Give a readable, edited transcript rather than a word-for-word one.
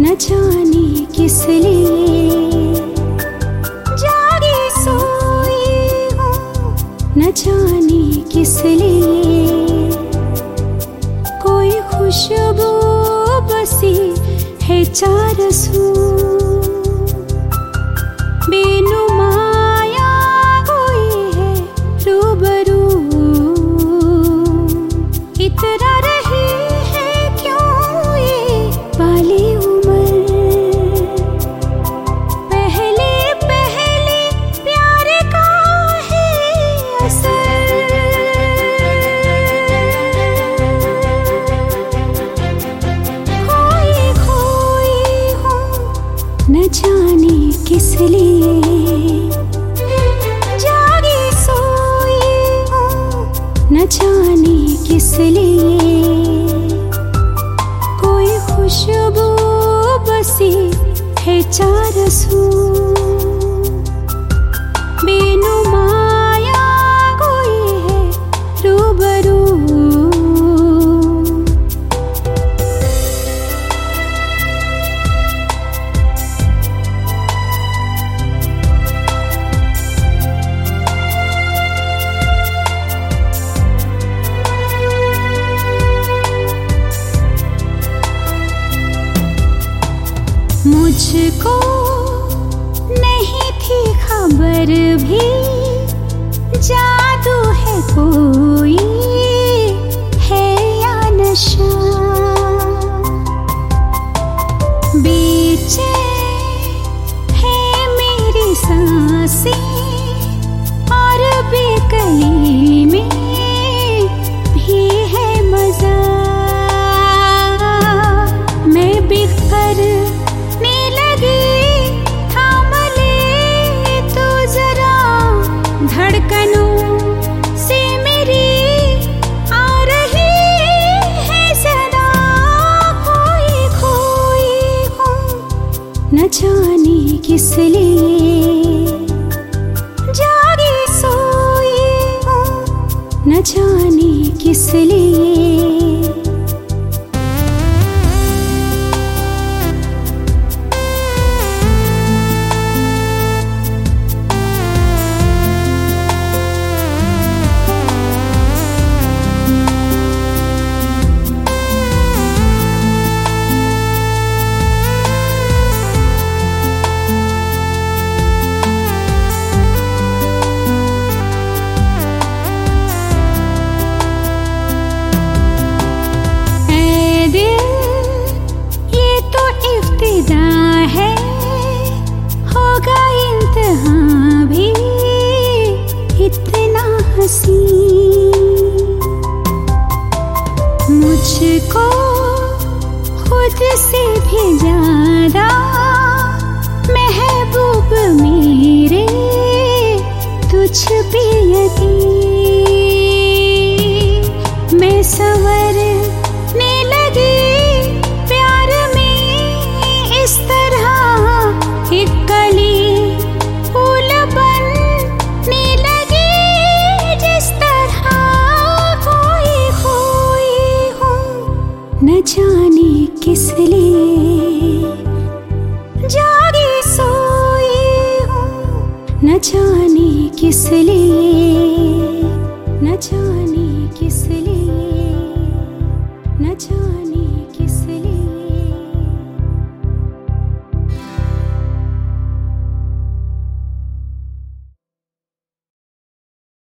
न जाने किस लिए जागी सोई हूँ, न जाने किस लिए कोई खुशबू बसी है चार सू बेनुमाया कोई है रूबरू इतना रही है क्यों ये वाली उम्र पहले पहले प्यार का है असर खोई खोई हूँ न जाने किस लिए जागी सोई हूँ न जाने किस लिए कोई खुशबू बसी है चार सू बेनुमाया कोई है रूबरू मुझको नहीं थी खबर भी जादू है कोई है या नशा बेचैन है मेरी सांसें और बेकली में भी है मजा मैं बिखर धड़कनों से मेरी आ रही है सदा खोई खोई हूँ न जाने किस लिए जागी सोई हूँ न जाने किस लिए है होगा इंतहा भी इतना हंसी मुझको खुद से भी ज्यादा महबूब मेरे तुझ पे यकीन मैं संवरने लगी एक कली फूल बनने लगी जिस तरह खोई खोई हूँ न जाने किस लिए जागी सोई हूँ न जाने किस लिए न जाने किस लिए न जाने